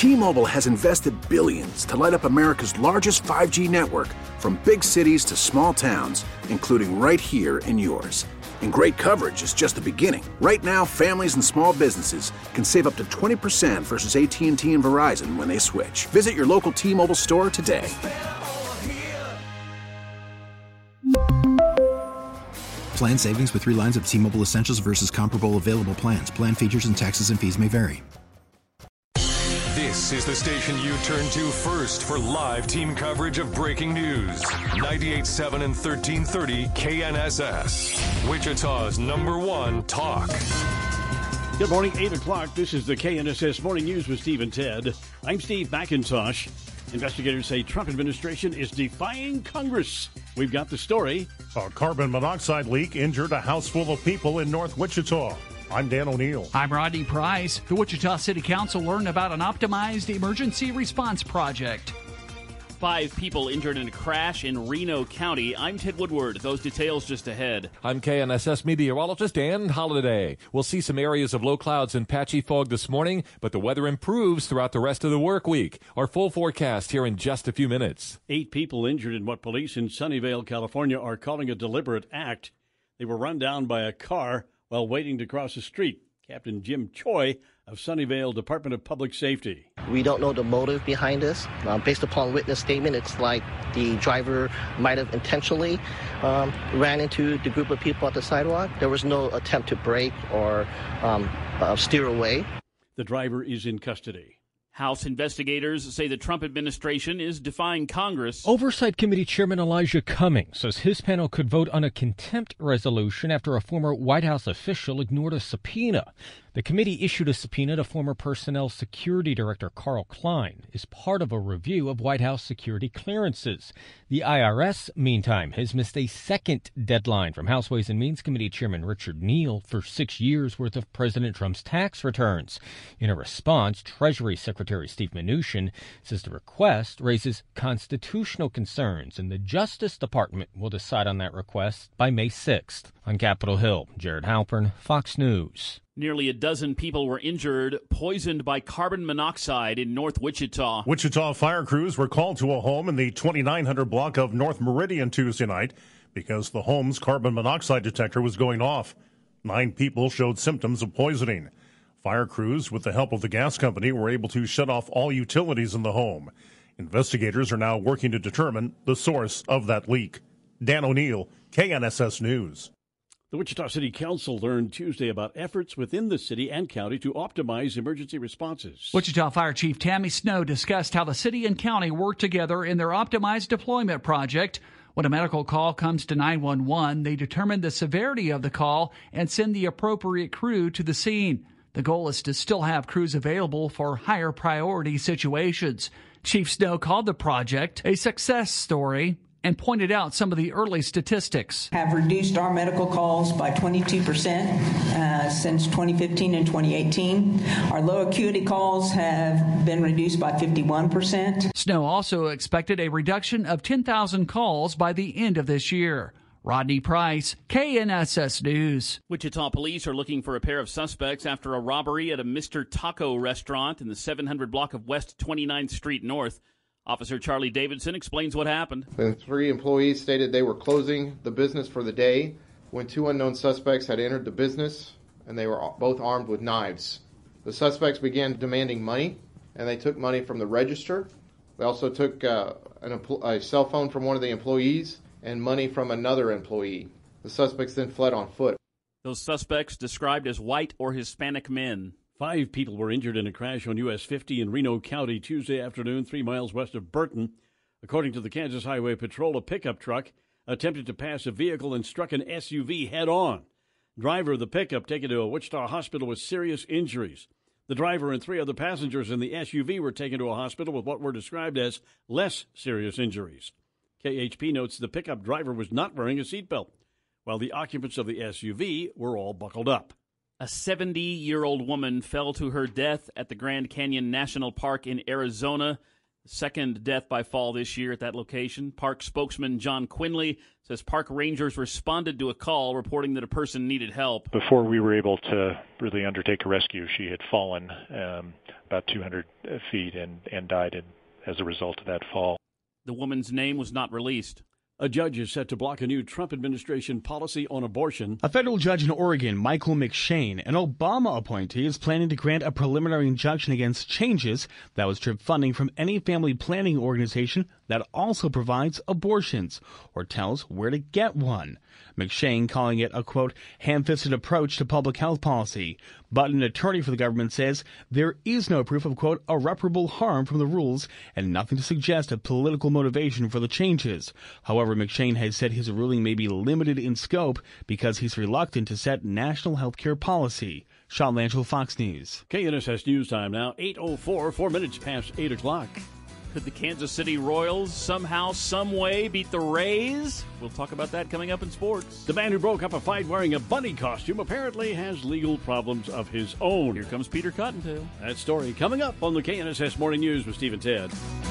T-Mobile has invested billions to light up America's largest 5G network, from big cities to small towns, including right here in yours. And great coverage is just the beginning. Right now, families and small businesses can save up to 20% versus AT&T and Verizon when they switch. Visit your local T-Mobile store today. Plan savings with 3 lines of T-Mobile Essentials versus comparable available plans. Plan features and taxes and fees may vary. This is the station you turn to first for live team coverage of breaking news. 98.7 and 1330 KNSS. Wichita's #1 talk. Good morning, 8 o'clock. This is the KNSS Morning News with Steve and Ted. I'm Steve McIntosh. Investigators say Trump administration is defying Congress. We've got the story. A carbon monoxide leak injured a house full of people in North Wichita. I'm Dan O'Neill. I'm Rodney Price. The Wichita City Council learned about an optimized emergency response project. 5 people injured in a crash in Reno County. I'm Ted Woodward. Those details just ahead. I'm KNSS meteorologist Dan Holliday. We'll see some areas of low clouds and patchy fog this morning, but the weather improves throughout the rest of the work week. Our full forecast here in just a few minutes. 8 people injured in what police in Sunnyvale, California are calling a deliberate act. They were run down by a car while waiting to cross the street. Captain Jim Choi of Sunnyvale Department of Public Safety. We don't know the motive behind this. Based upon witness statement, it's like the driver might have intentionally ran into the group of people at the sidewalk. There was no attempt to brake or steer away. The driver is in custody. House investigators say the Trump administration is defying Congress. Oversight Committee Chairman Elijah Cummings says his panel could vote on a contempt resolution after a former White House official ignored a subpoena. The committee issued a subpoena to former Personnel Security Director Carl Klein as part of a review of White House security clearances. The IRS, meantime, has missed a second deadline from House Ways and Means Committee Chairman Richard Neal for 6 years' worth of President Trump's tax returns. In a response, Treasury Secretary Steve Mnuchin says the request raises constitutional concerns, and the Justice Department will decide on that request by May 6th. On Capitol Hill, Jared Halpern, Fox News. Nearly a dozen people were injured, poisoned by carbon monoxide in North Wichita. Wichita fire crews were called to a home in the 2900 block of North Meridian Tuesday night because the home's carbon monoxide detector was going off. 9 people showed symptoms of poisoning. Fire crews, with the help of the gas company, were able to shut off all utilities in the home. Investigators are now working to determine the source of that leak. Dan O'Neill, KNSS News. The Wichita City Council learned Tuesday about efforts within the city and county to optimize emergency responses. Wichita Fire Chief Tammy Snow discussed how the city and county work together in their optimized deployment project. When a medical call comes to 911, they determine the severity of the call and send the appropriate crew to the scene. The goal is to still have crews available for higher priority situations. Chief Snow called the project a success story and pointed out some of the early statistics. Have reduced our medical calls by 22% since 2015 and 2018. Our low acuity calls have been reduced by 51%. Snow also expected a reduction of 10,000 calls by the end of this year. Rodney Price, KNSS News. Wichita police are looking for a pair of suspects after a robbery at a Mr. Taco restaurant in the 700 block of West 29th Street North. Officer Charlie Davidson explains what happened. The 3 employees stated they were closing the business for the day when 2 unknown suspects had entered the business, and they were both armed with knives. The suspects began demanding money, and they took money from the register. They also took a cell phone from one of the employees and money from another employee. The suspects then fled on foot. Those suspects described as white or Hispanic men. 5 people were injured in a crash on US 50 in Reno County Tuesday afternoon, 3 miles west of Burton. According to the Kansas Highway Patrol, a pickup truck attempted to pass a vehicle and struck an SUV head-on. Driver of the pickup taken to a Wichita hospital with serious injuries. The driver and 3 other passengers in the SUV were taken to a hospital with what were described as less serious injuries. KHP notes the pickup driver was not wearing a seatbelt, while the occupants of the SUV were all buckled up. A 70-year-old woman fell to her death at the Grand Canyon National Park in Arizona. Second death by fall this year at that location. Park spokesman John Quinley says park rangers responded to a call reporting that a person needed help. Before we were able to really undertake a rescue, she had fallen about 200 feet and died as a result of that fall. The woman's name was not released. A judge is set to block a new Trump administration policy on abortion. A federal judge in Oregon, Michael McShane, an Obama appointee, is planning to grant a preliminary injunction against changes that would strip funding from any family planning organization that also provides abortions or tells where to get one. McShane calling it a, quote, ham-fisted approach to public health policy. But an attorney for the government says there is no proof of, quote, irreparable harm from the rules and nothing to suggest a political motivation for the changes. However, McShane has said his ruling may be limited in scope because he's reluctant to set national health care policy. Sean Lanchel, Fox News. KNSS News Time now, 8:04, 4 minutes past 8 o'clock. Could the Kansas City Royals somehow, some way beat the Rays? We'll talk about that coming up in sports. The man who broke up a fight wearing a bunny costume apparently has legal problems of his own. Here comes Peter Cottontail. That story coming up on the KNSS Morning News with Steve and Ted.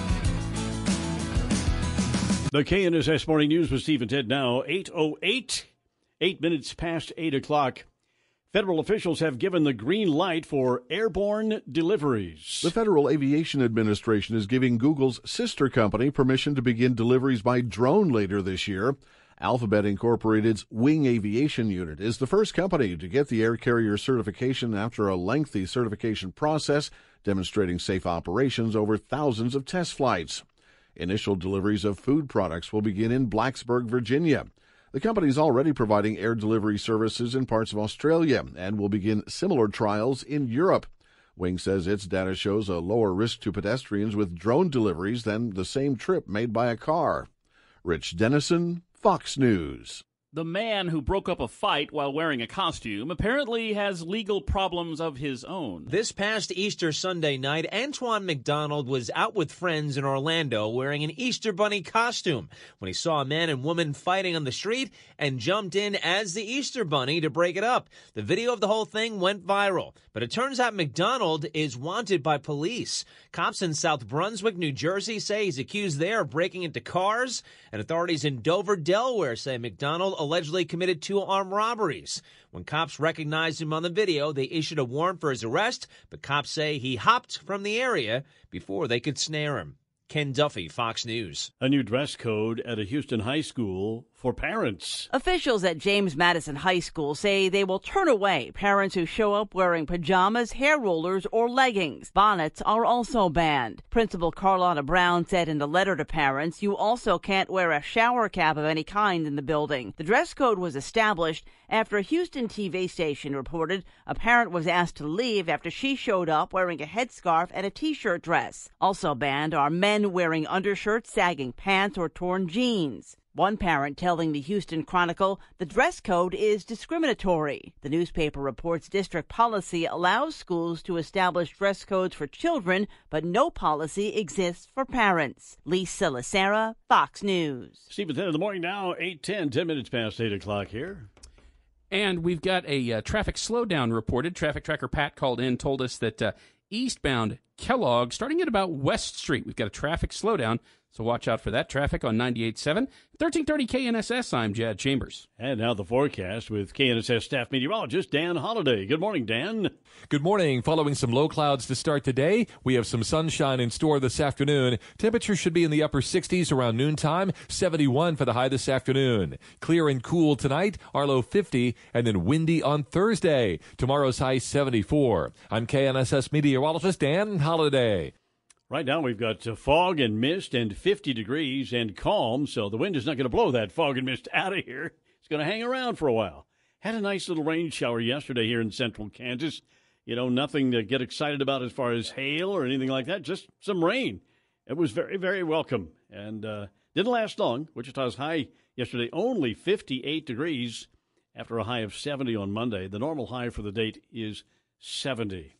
The KNSS Morning News with Steve and Ted now, 8:08, 8 minutes past 8 o'clock. Federal officials have given the green light for airborne deliveries. The Federal Aviation Administration is giving Google's sister company permission to begin deliveries by drone later this year. Alphabet Incorporated's Wing Aviation Unit is the first company to get the air carrier certification after a lengthy certification process demonstrating safe operations over thousands of test flights. Initial deliveries of food products will begin in Blacksburg, Virginia. The company is already providing air delivery services in parts of Australia and will begin similar trials in Europe. Wing says its data shows a lower risk to pedestrians with drone deliveries than the same trip made by a car. Rich Dennison, Fox News. The man who broke up a fight while wearing a costume apparently has legal problems of his own. This past Easter Sunday night, Antoine McDonald was out with friends in Orlando wearing an Easter Bunny costume when he saw a man and woman fighting on the street and jumped in as the Easter Bunny to break it up. The video of the whole thing went viral, but it turns out McDonald is wanted by police. Cops in South Brunswick, New Jersey say he's accused there of breaking into cars, and authorities in Dover, Delaware say McDonald allegedly committed 2 armed robberies. When cops recognized him on the video, they issued a warrant for his arrest, but cops say he hopped from the area before they could snare him. Ken Duffy, Fox News. A new dress code at a Houston high school for parents. Officials at James Madison High School say they will turn away parents who show up wearing pajamas, hair rollers, or leggings. Bonnets are also banned. Principal Carlotta Brown said in the letter to parents, you also can't wear a shower cap of any kind in the building. The dress code was established after a Houston TV station reported a parent was asked to leave after she showed up wearing a headscarf and a t-shirt dress. Also banned are men wearing undershirts, sagging pants, or torn jeans. One parent telling the Houston Chronicle the dress code is discriminatory. The newspaper reports district policy allows schools to establish dress codes for children, but no policy exists for parents. Lisa Lacera, Fox News. Steve, 10 in the morning now, 8:10, 10 minutes past 8 o'clock here. And we've got a traffic slowdown reported. Traffic Tracker Pat called in, told us that eastbound Kellogg, starting at about West Street, we've got a traffic slowdown. So watch out for that traffic on 98.7. 1330 KNSS, I'm Jad Chambers. And now the forecast with KNSS staff meteorologist Dan Holliday. Good morning, Dan. Good morning. Following some low clouds to start the day, we have some sunshine in store this afternoon. Temperatures should be in the upper 60s around noontime, 71 for the high this afternoon. Clear and cool tonight, our low 50, and then windy on Thursday. Tomorrow's high 74. I'm KNSS meteorologist Dan Holliday. Right now we've got fog and mist and 50 degrees and calm, so the wind is not going to blow that fog and mist out of here. It's going to hang around for a while. Had a nice little rain shower yesterday here in central Kansas. You know, nothing to get excited about as far as hail or anything like that, just some rain. It was very, very welcome and didn't last long. Wichita's high yesterday only 58 degrees after a high of 70 on Monday. The normal high for the date is 70.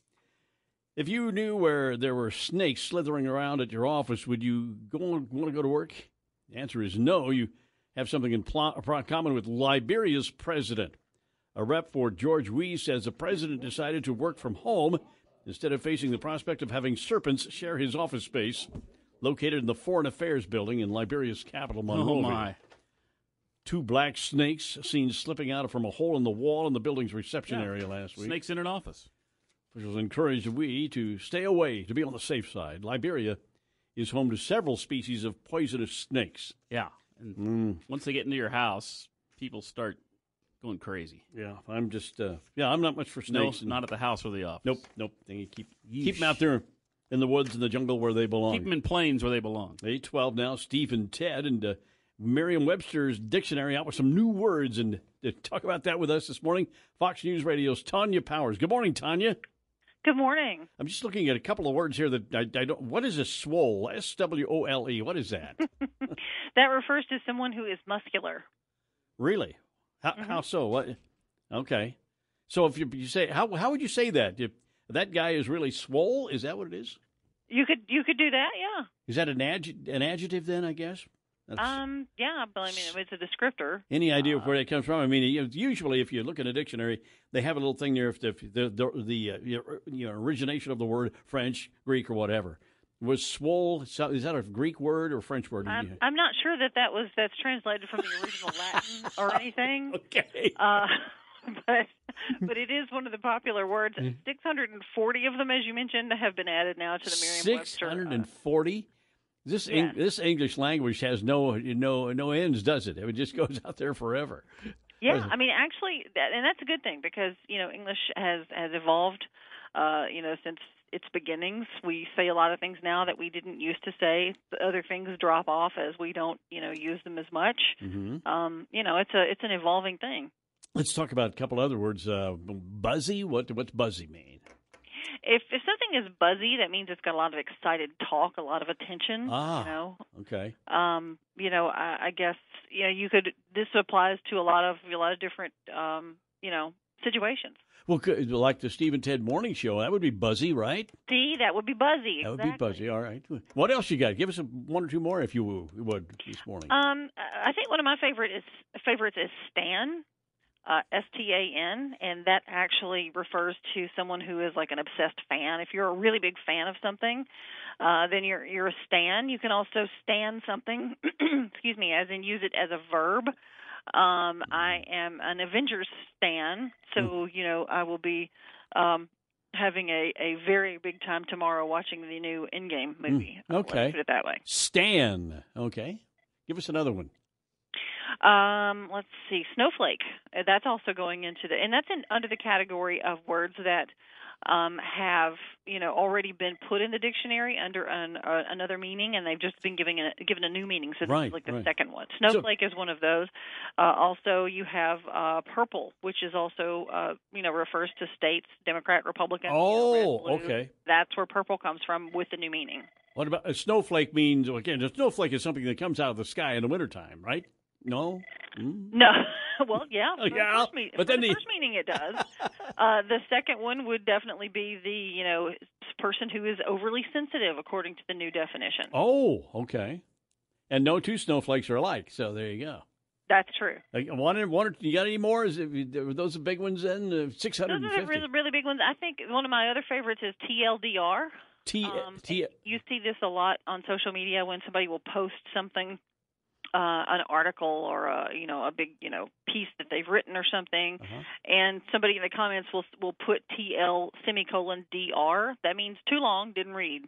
If you knew where there were snakes slithering around at your office, would you want to go to work? The answer is no. You have something in common with Liberia's president. A rep for George Wee says the president decided to work from home instead of facing the prospect of having serpents share his office space. located in the Foreign Affairs building in Liberia's capital, Monrovia. Oh, my. 2 black snakes seen slipping out from a hole in the wall in the building's reception area last week. Snakes in an office. Officials encouraged we to stay away, to be on the safe side. Liberia is home to several species of poisonous snakes. Yeah. And once they get into your house, people start going crazy. Yeah, I'm just, I'm not much for snakes. No, not at the house or the office. Nope. They keep them out there in the woods and the jungle where they belong. Keep them in plains where they belong. 8:12 now, Steve and Ted, and Merriam-Webster's dictionary out with some new words. And to talk about that with us this morning, Fox News Radio's Tanya Powers. Good morning, Tanya. Good morning. I'm just looking at a couple of words here that I don't. What is a swole? SWOLE. What is that? That refers to someone who is muscular. Really? How so? What? Okay. So if you say how would you say that? If that guy is really swole, is that what it is? You could do that, yeah. Is that an adjective then? I guess. Yeah, but I mean it's a descriptor. Any idea where that comes from? I mean, usually if you look in a dictionary, they have a little thing there if the origination of the word French, Greek, or whatever. Was swole? Is that a Greek word or French word? I'm not sure that's translated from the original Latin or anything. Okay. But it is one of the popular words. 640 of them, as you mentioned, have been added now to the Merriam-Webster. 640. This English language has no ends, does it? It just goes out there forever. Yeah, I mean, actually, and that's a good thing because English has evolved, since its beginnings. We say a lot of things now that we didn't used to say. Other things drop off as we don't, use them as much. Mm-hmm. It's an evolving thing. Let's talk about a couple other words. Buzzy. What's buzzy mean? If something is buzzy, that means it's got a lot of excited talk, a lot of attention. Okay. I guess you could. This applies to a lot of different situations. Well, like the Steve and Ted Morning Show, that would be buzzy, right? See, that would be buzzy. That would be buzzy. All right. What else you got? Give us one or two more, if you would, this morning. I think one of my favorites is Stan. STAN, and that actually refers to someone who is like an obsessed fan. If you're a really big fan of something, then you're a stan. You can also stan something, excuse me, as in use it as a verb. I am an Avengers stan, so I will be having a very big time tomorrow watching the new Endgame movie. Okay, let's put it that way. Stan. Okay, give us another one. Let's see, snowflake. That's also going into and that's under the category of words that have already been put in the dictionary under another meaning, and they've just been given a new meaning. So this is like the second one. Snowflake is one of those. Also, you have purple, which is also refers to states, Democrat, Republican. Oh, red, blue. Okay. That's where purple comes from with the new meaning. What about a snowflake? Means again, a snowflake is something that comes out of the sky in the wintertime, right? No? No. Well, yeah. But then the first meaning it does. The second one would definitely be the, person who is overly sensitive, according to the new definition. Oh, okay. And no two snowflakes are alike, so there you go. That's true. One or you got any more? Are those the big ones then? 650? Those are the really big ones. I think one of my other favorites is TLDR. You see this a lot on social media when somebody will post something, an article or a big piece that they've written or something, and somebody in the comments will put TL DR. That means too long, didn't read.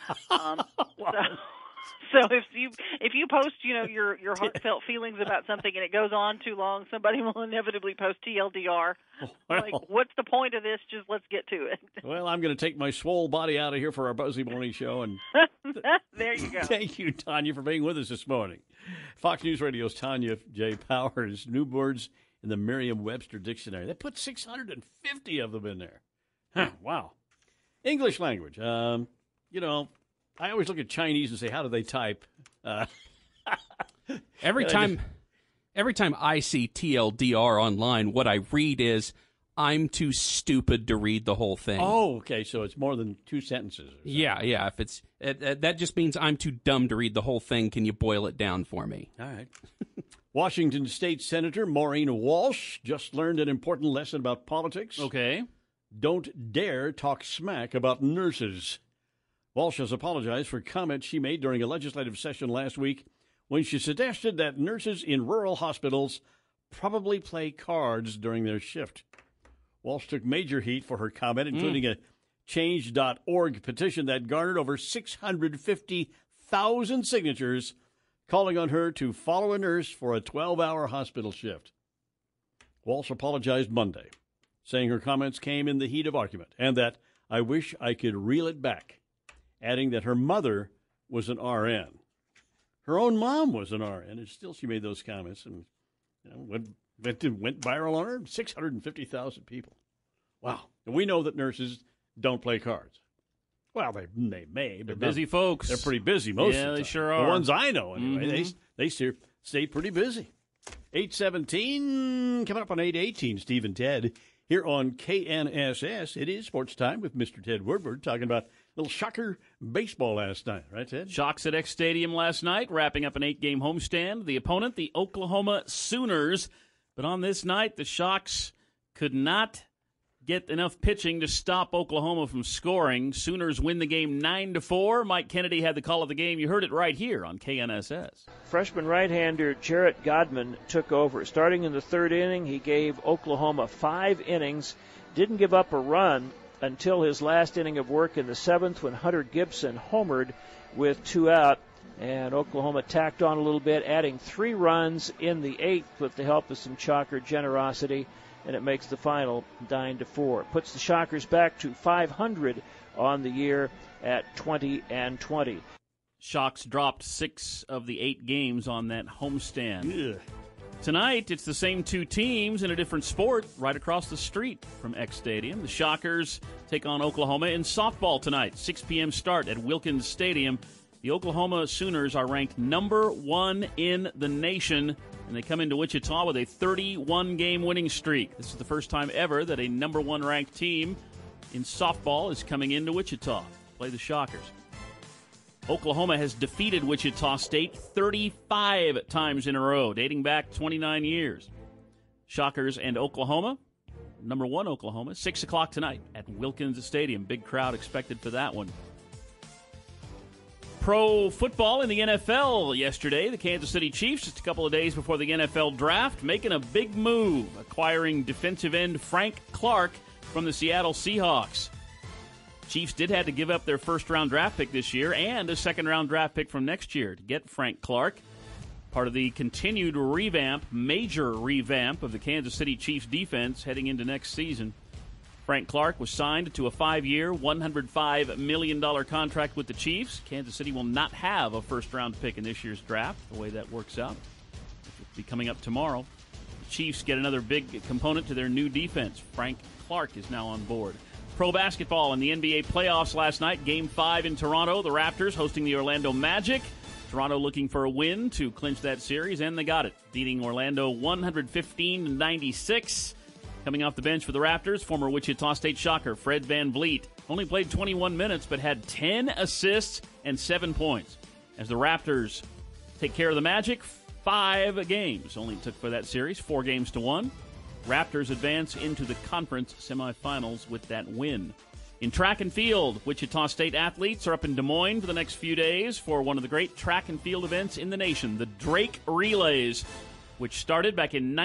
So if you post your heartfelt feelings about something and it goes on too long, somebody will inevitably post TLDR. Like, what's the point of this? Just let's get to it. Well, I'm going to take my swole body out of here for our Buzzy Morning Show. And there you go. Thank you, Tanya, for being with us this morning. Fox News Radio's Tanya J. Powers, new words in the Merriam-Webster Dictionary. They put 650 of them in there. Huh, wow. English language. I always look at Chinese and say, how do they type? Every time I see TLDR online, what I read is, I'm too stupid to read the whole thing. Oh, okay. So it's more than two sentences. Yeah. If it's that just means I'm too dumb to read the whole thing. Can you boil it down for me? All right. Washington State Senator Maureen Walsh just learned an important lesson about politics. Okay. Don't dare talk smack about nurses. Walsh has apologized for comments she made during a legislative session last week when she suggested that nurses in rural hospitals probably play cards during their shift. Walsh took major heat for her comment, including a Change.org petition that garnered over 650,000 signatures calling on her to follow a nurse for a 12-hour hospital shift. Walsh apologized Monday, saying her comments came in the heat of argument and that I wish I could reel it back, adding that her mother was an RN. Her own mom was an RN, and still she made those comments and went viral on her. 650,000 people. Wow. And we know that nurses don't play cards. Well, they may, but they're busy folks. They're pretty busy most of the time. Yeah, they sure are. The ones I know, anyway. They stay pretty busy. 8:17, coming up on 8:18, Steve and Ted here on KNSS. It is sports time with Mr. Ted Woodward talking about a little Shocker baseball last night, right, Ted? Shocks at X Stadium last night, wrapping up an 8-game homestand. The opponent, the Oklahoma Sooners. But on this night, the Shocks could not get enough pitching to stop Oklahoma from scoring. Sooners win the game 9-4. Mike Kennedy had the call of the game. You heard it right here on KNSS. Freshman right-hander Jarrett Godman took over. Starting in the third inning, he gave Oklahoma 5 innings, didn't give up a run until his last inning of work in the 7th when Hunter Gibson homered with 2 out. And Oklahoma tacked on a little bit, adding 3 runs in the 8th with the help of some Shocker generosity. And it makes the final 9-4. Puts the Shockers back to 500 on the year at 20-20. Shocks dropped 6 of the 8 games on that homestand. Tonight, it's the same 2 teams in a different sport right across the street from X Stadium. The Shockers take on Oklahoma in softball tonight. 6 p.m. start at Wilkins Stadium. The Oklahoma Sooners are ranked number 1 in the nation, and they come into Wichita with a 31-game winning streak. This is the first time ever that a number 1 ranked team in softball is coming into Wichita to play the Shockers. Oklahoma has defeated Wichita State 35 times in a row, dating back 29 years. Shockers and Oklahoma, number 1 Oklahoma, 6 o'clock tonight at Wilkins Stadium. Big crowd expected for that one. Pro football in the NFL yesterday. The Kansas City Chiefs, just a couple of days before the NFL draft, making a big move, acquiring defensive end Frank Clark from the Seattle Seahawks. Chiefs did have to give up their first-round draft pick this year and a second-round draft pick from next year to get Frank Clark, part of the continued major revamp of the Kansas City Chiefs defense heading into next season. Frank Clark was signed to a 5-year, $105 million contract with the Chiefs. Kansas City will not have a first-round pick in this year's draft, the way that works out. Which will be coming up tomorrow. The Chiefs get another big component to their new defense. Frank Clark is now on board. Pro basketball in the NBA playoffs last night. Game 5 in Toronto. The Raptors hosting the Orlando Magic. Toronto looking for a win to clinch that series, and they got it, beating Orlando 115-96. Coming off the bench for the Raptors, former Wichita State Shocker Fred VanVleet only played 21 minutes but had 10 assists and 7 points. As the Raptors take care of the Magic, 5 games only took for that series, 4 games to 1. Raptors advance into the conference semifinals with that win. In track and field, Wichita State athletes are up in Des Moines for the next few days for one of the great track and field events in the nation, the Drake Relays, which started back in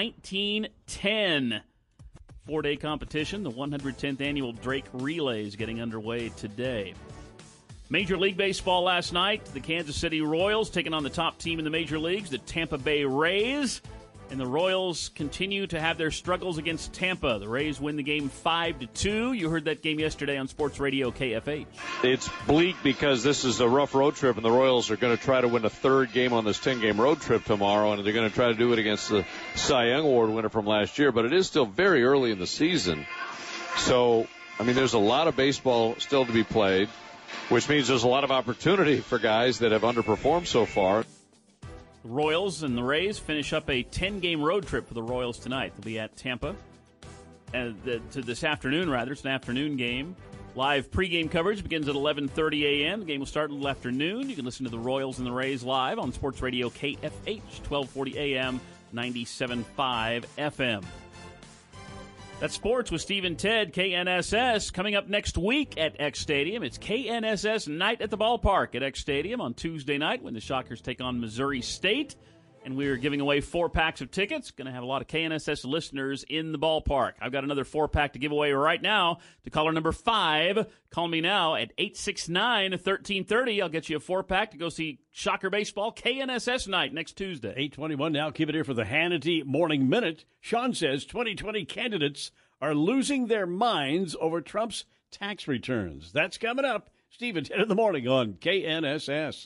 1910. 4-day competition, the 110th annual Drake Relays getting underway today. Major League Baseball last night, the Kansas City Royals taking on the top team in the major leagues, the Tampa Bay Rays. And the Royals continue to have their struggles against Tampa. The Rays win the game 5-2. You heard that game yesterday on Sports Radio KFH. It's bleak because this is a rough road trip, and the Royals are going to try to win a 3rd game on this 10-game road trip tomorrow, and they're going to try to do it against the Cy Young Award winner from last year. But it is still very early in the season. So, there's a lot of baseball still to be played, which means there's a lot of opportunity for guys that have underperformed so far. The Royals and the Rays finish up a 10-game road trip for the Royals tonight. They'll be at Tampa. To this afternoon, rather. It's an afternoon game. Live pregame coverage begins at 11:30 a.m. The game will start a little afternoon. You can listen to the Royals and the Rays live on Sports Radio KFH, 1240 a.m., 97.5 FM. That's sports with Steve and Ted, KNSS. Coming up next week at X Stadium, it's KNSS Night at the Ballpark at X Stadium on Tuesday night when the Shockers take on Missouri State. And we're giving away 4 packs of tickets. Going to have a lot of KNSS listeners in the ballpark. I've got another 4-pack to give away right now to caller number 5. Call me now at 869-1330. I'll get you a 4-pack to go see Shocker Baseball KNSS Night next Tuesday. 8:21 now. Keep it here for the Hannity Morning Minute. Sean says 2020 candidates are losing their minds over Trump's tax returns. That's coming up. Steve and Ted in the morning on KNSS.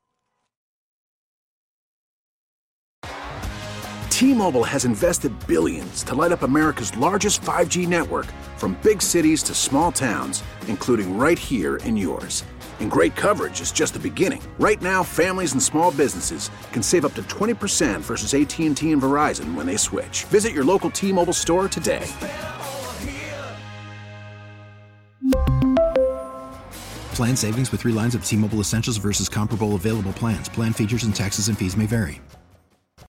T-Mobile has invested billions to light up America's largest 5G network, from big cities to small towns, including right here in yours. And great coverage is just the beginning. Right now, families and small businesses can save up to 20% versus AT&T and Verizon when they switch. Visit your local T-Mobile store today. Plan savings with 3 lines of T-Mobile Essentials versus comparable available plans. Plan features and taxes and fees may vary.